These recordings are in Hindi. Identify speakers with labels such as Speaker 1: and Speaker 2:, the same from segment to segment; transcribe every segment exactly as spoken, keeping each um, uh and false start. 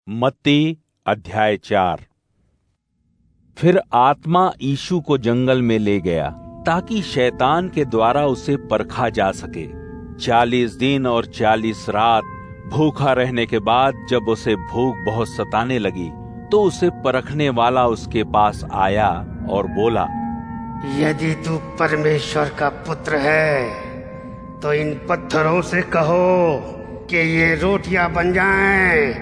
Speaker 1: मत्ती अध्याय चार। फिर आत्मा यीशु को जंगल में ले गया ताकि शैतान के द्वारा उसे परखा जा सके। चालीस दिन और चालीस रात भूखा रहने के बाद जब उसे भूख बहुत सताने लगी तो उसे परखने वाला उसके पास आया और बोला,
Speaker 2: यदि तू परमेश्वर का पुत्र है तो इन पत्थरों से कहो कि ये रोटियां बन जाएं।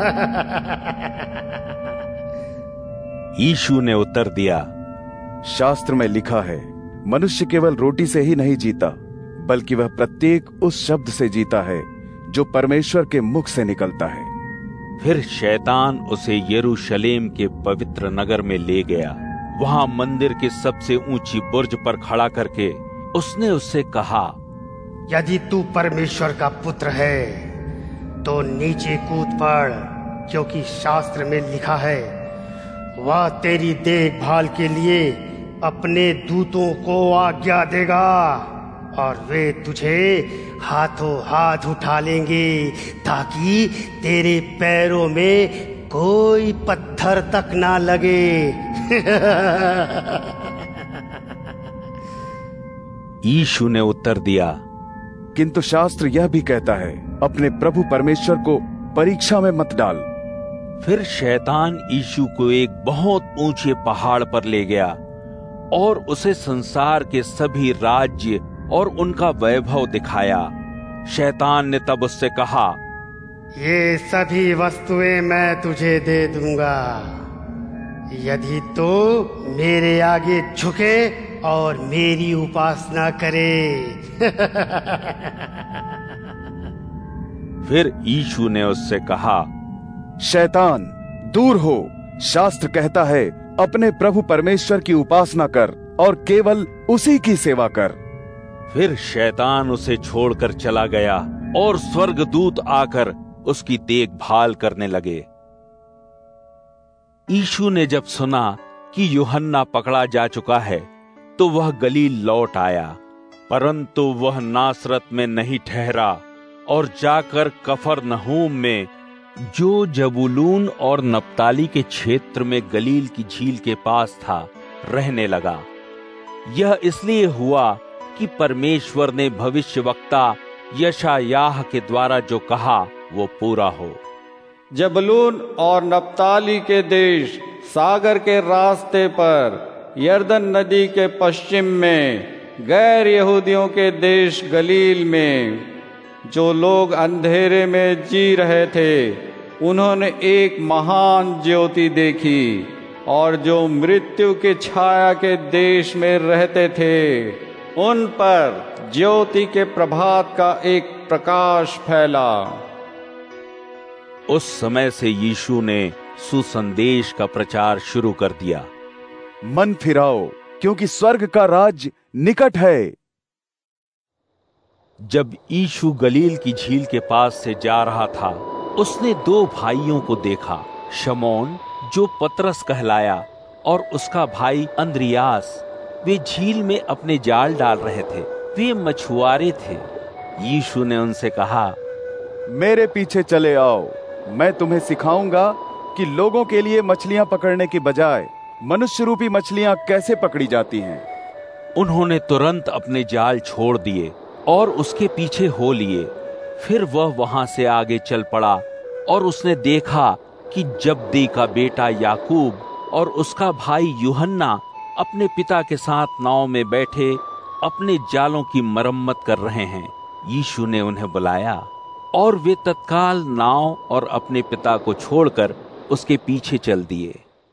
Speaker 1: यीशु ने उत्तर दिया,
Speaker 3: शास्त्र में लिखा है, मनुष्य केवल रोटी से ही नहीं जीता बल्कि वह प्रत्येक उस शब्द से जीता है जो परमेश्वर के मुख से निकलता है।
Speaker 1: फिर शैतान उसे यरूशलेम के पवित्र नगर में ले गया। वहां मंदिर की सबसे ऊंची बुर्ज पर खड़ा करके उसने उससे कहा,
Speaker 2: यदि तू परमेश्वर का पुत्र है तो नीचे कूद पड़, क्योंकि शास्त्र में लिखा है, वह तेरी देखभाल के लिए अपने दूतों को आज्ञा देगा और वे तुझे हाथों हाथ उठा लेंगे ताकि तेरे पैरों में कोई पत्थर तक ना लगे।
Speaker 1: यीशु ने उत्तर दिया,
Speaker 3: किंतु शास्त्र यह भी कहता है, अपने प्रभु परमेश्वर को परीक्षा में मत डाल।
Speaker 1: फिर शैतान यीशु को एक बहुत ऊंचे पहाड़ पर ले गया और उसे संसार के सभी राज्य और उनका वैभव दिखाया। शैतान ने तब उससे कहा,
Speaker 2: ये सभी वस्तुएं मैं तुझे दे दूंगा यदि तो मेरे आगे झुके और मेरी उपासना करे।
Speaker 1: फिर यीशु ने उससे कहा,
Speaker 3: शैतान दूर हो, शास्त्र कहता है, अपने प्रभु परमेश्वर की उपासना कर और केवल उसी की सेवा कर।
Speaker 1: फिर शैतान उसे छोड़कर चला गया और स्वर्गदूत आकर उसकी देखभाल करने लगे। यीशु ने जब सुना कि यूहन्ना पकड़ा जा चुका है तो वह गलील लौट आया, परंतु वह नासरत में नहीं ठहरा और जाकर कफरनहूम में, जो जबूलून और नप्ताली के क्षेत्र में गलील की झील के पास था, रहने लगा। यह इसलिए हुआ कि परमेश्वर ने भविष्यवक्ता यशायाह के द्वारा जो कहा वो पूरा हो।
Speaker 4: जबूलून और नप्ताली के देश सागर के रास्ते पर यरदन नदी के पश्चिम में, गैर यहूदियों के देश गलील में, जो लोग अंधेरे में जी रहे थे, उन्होंने एक महान ज्योति देखी, और जो मृत्यु की छाया के देश में रहते थे, उन पर ज्योति के प्रभात का एक प्रकाश फैला।
Speaker 1: उस समय से यीशु ने सुसंदेश का प्रचार शुरू कर दिया,
Speaker 3: मन फिराओ, क्योंकि स्वर्ग का राज्य निकट है।
Speaker 1: जब यीशु गलील की झील के पास से जा रहा था, उसने दो भाइयों को देखा, शमौन जो पतरस कहलाया और उसका भाई अंद्रियास। वे झील में अपने जाल डाल रहे थे। वे मछुआरे थे। यीशु ने उनसे कहा,
Speaker 3: मेरे पीछे चले आओ, मैं तुम्हें सिखाऊंगा कि लोगों के लिए मछलियां पकड़ने की बजाय मनुष्य रूपी मछलियां कैसे पकड़ी जाती हैं।
Speaker 1: उन्होंने तुरंत अपने जाल छोड़ दिए और उसके पीछे हो लिए। फिर वह वहां से आगे चल पड़ा और उसने देखा कि जब्दी का बेटा याकूब और उसका भाई यूहन्ना अपने पिता के साथ नाव में बैठे अपने जालों की मरम्मत कर रहे हैं। यीशु ने उन्हें बुलाया और वे तत्काल नाव और अपने पिता को छोड़कर उसके पीछे चल दिए।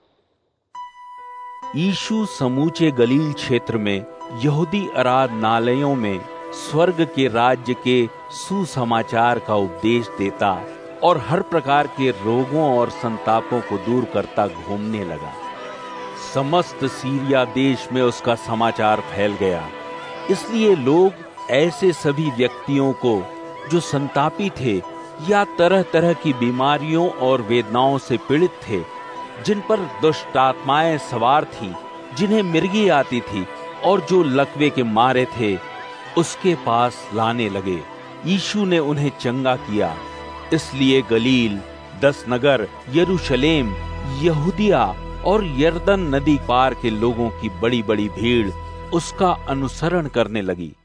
Speaker 1: यीशु समूचे गलील क्षेत्र में यहूदी आराधनालयों में स्वर्ग के राज्य के सुसमाचार का उपदेश देता और हर प्रकार के रोगों और संतापों को दूर करता घूमने लगा। समस्त सीरिया देश में उसका समाचार फैल गया। इसलिए लोग ऐसे सभी व्यक्तियों को जो संतापी थे या तरह तरह की बीमारियों और वेदनाओं से पीड़ित थे, जिन पर दुष्ट आत्माएं सवार थी, जिन्हें मिर्गी आती थी और जो लकवे के मारे थे, उसके पास लाने लगे। यीशु ने उन्हें चंगा किया। इसलिए गलील, दस नगर यरूशलेम, यहूदिया और यरदन नदी पार के लोगों की बड़ी बड़ी भीड़ उसका अनुसरण करने लगी।